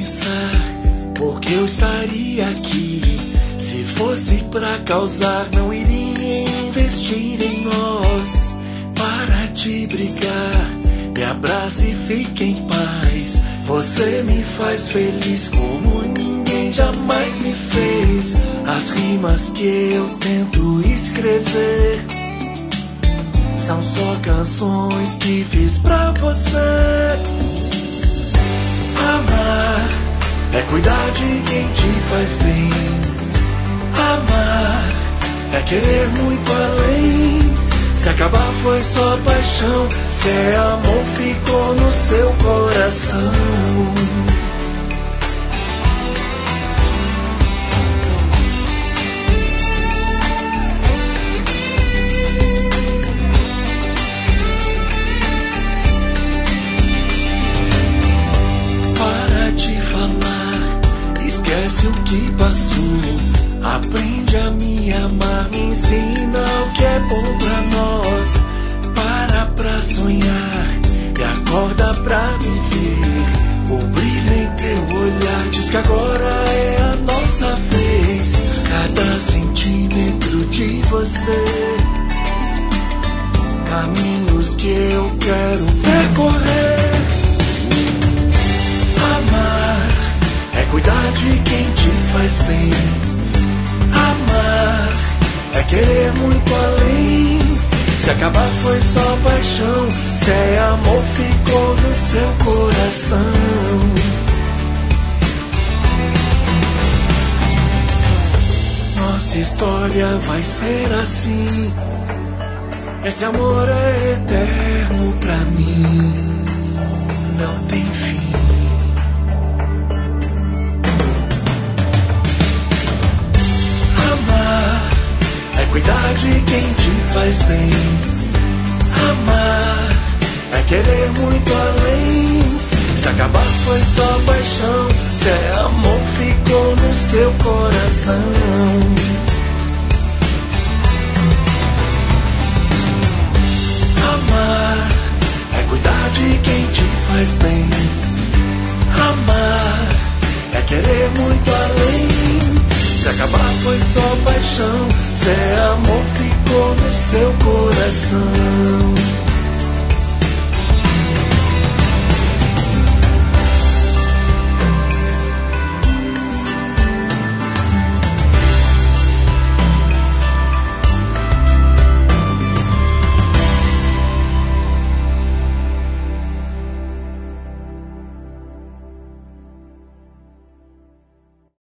pensar por que eu estaria aqui. Se fosse pra causar, não iria investir em nós. Para de brigar, me abrace e fique em paz. Você me faz feliz como ninguém jamais me fez. As rimas que eu tento escrever são só canções que fiz pra você. Amar é cuidar de quem te faz bem. Amar é querer muito além. Se acabar foi só paixão, se é amor ficou no seu coração. Para de falar, esquece o que passou. Aprende a me amar, me ensina o que é bom pra nós. Para pra sonhar e acorda pra viver. O brilho em teu olhar diz que agora é a nossa vez. Cada centímetro de você, caminhos que eu quero percorrer. Amar é cuidar de quem te faz bem. Amar é querer muito além. Se acabar foi só paixão, se é amor ficou no seu coração. Nossa história vai ser assim. Esse amor é eterno pra mim, não tem fim. É cuidar de quem te faz bem. Amar é querer muito além. Se acabar foi só paixão, se é amor ficou no seu coração. Amar é cuidar de quem te faz bem. Amar é querer muito além. Se acabar foi só paixão, se é amor ficou no seu coração.